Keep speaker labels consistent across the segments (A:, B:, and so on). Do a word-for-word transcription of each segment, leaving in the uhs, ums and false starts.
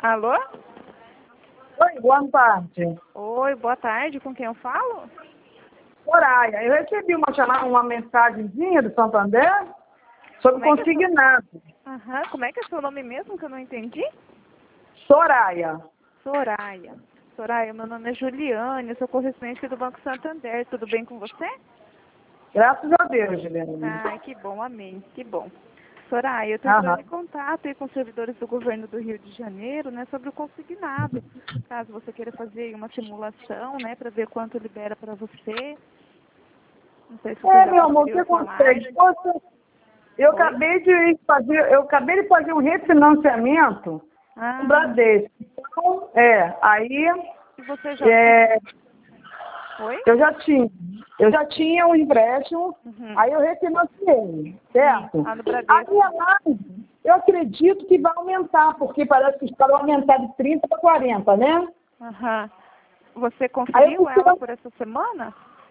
A: Alô?
B: Oi, boa tarde.
A: Oi, boa tarde. Com quem eu falo?
B: Soraya, eu recebi uma, chamada, uma mensagenzinha do Santander sobre
A: Como é que é seu...
B: consignado.
A: Aham, como é que é seu nome mesmo que eu não entendi?
B: Soraya.
A: Soraya. Soraya, meu nome é Juliane, eu sou correspondente do Banco Santander. Tudo bem com você?
B: Graças a Deus, Juliana.
A: Ai, que bom, amém, que bom. Soraya, eu estou
B: Aham.
A: entrando em contato aí com os servidores do governo do Rio de Janeiro, né, sobre o consignado. Caso você queira fazer uma simulação, né, para ver quanto libera para você. Não sei se você
B: É,
A: já
B: meu amor, o que
A: conferiu a sua
B: acontece?
A: margem.
B: Poxa, eu
A: Oi?
B: acabei de fazer, eu acabei de fazer um refinanciamento com o
A: Ah,
B: Bradesco. Então, é, aí
A: e você já...
B: é,
A: Oi?
B: eu já tinha, eu já tinha um empréstimo,
A: Uhum.
B: aí eu refinanciei,
A: Sim,
B: certo?
A: lá no
B: A minha
A: Bradesco.
B: margem, eu acredito que vai aumentar, porque parece que os caras vão aumentar de trinta para quarenta, né?
A: Aham. Você
B: Aí eu
A: conferiu ela
B: preciso,
A: por essa semana?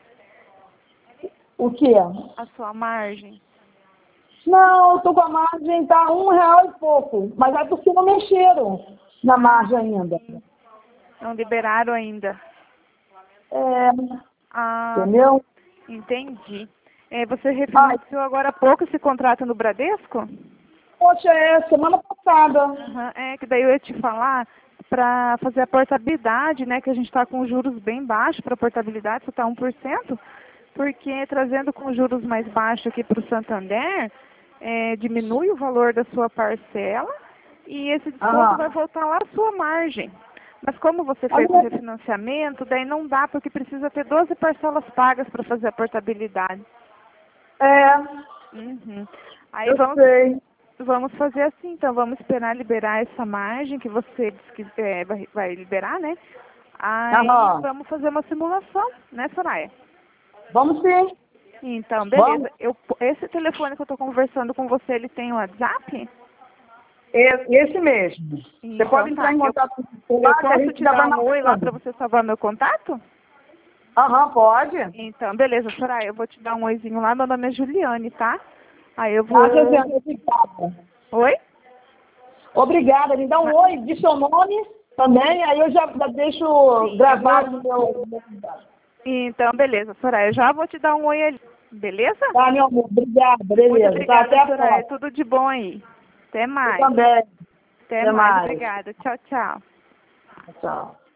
B: o quê?
A: A sua margem?
B: Não, eu tô com a margem, tá um real e pouco, mas é porque não mexeram na
A: Ah,
B: margem ainda.
A: sim. Não liberaram ainda.
B: É,
A: Ah,
B: entendeu?
A: entendi. É, você
B: Ai,
A: refinanciou agora há pouco esse contrato no Bradesco?
B: poxa, é semana passada.
A: Aham, é, que daí eu ia te falar para fazer a portabilidade, né, que a gente está com juros bem baixos para portabilidade, só está um por cento, porque trazendo com juros mais baixos aqui para o Santander, é, diminui o valor da sua parcela e esse desconto vai
B: Aham.
A: voltar lá à sua margem. Mas como você
B: A
A: fez o
B: minha-
A: refinanciamento, daí não dá, porque precisa ter doze parcelas pagas para fazer a portabilidade.
B: É,
A: Uhum. Aí
B: eu
A: vamos
B: sei.
A: Vamos fazer assim, então vamos esperar liberar essa margem que você disse que é, vai, vai liberar, né? Aí
B: Aham.
A: vamos fazer uma simulação, né, Soraya?
B: Vamos sim.
A: Então,
B: Vamos.
A: beleza. Eu, esse telefone que eu estou conversando com você, ele tem o WhatsApp?
B: É, esse mesmo. Você pode
A: Então
B: entrar
A: tá.
B: em
A: Eu,
B: contato com o
A: eu
B: lá que a
A: posso
B: gente
A: te
B: já
A: dar
B: vai
A: um oi lá
B: marcando.
A: para você salvar meu contato?
B: Aham, pode.
A: Então, beleza, Soraya, eu vou te dar um oizinho lá. Meu nome é Juliane, tá? Aí eu
B: Tá,
A: vou...
B: Josiane, obrigada.
A: Oi?
B: Obrigada. Me dá um
A: Ma-
B: oi, diz seu nome também, aí eu já, já deixo
A: Sim, eu
B: gravado no
A: vou...
B: meu.
A: Então, beleza, Soraya, já vou te dar um oi ali. Beleza?
B: Tá, meu amor. Obrigada,
A: Muito
B: beleza. Tá, até
A: obrigada,
B: a
A: Soraya.
B: próxima.
A: Tudo de bom aí. Até
B: Eu
A: mais.
B: também.
A: Até
B: Até
A: mais.
B: mais.
A: Obrigada. Tchau, tchau.
B: Tchau.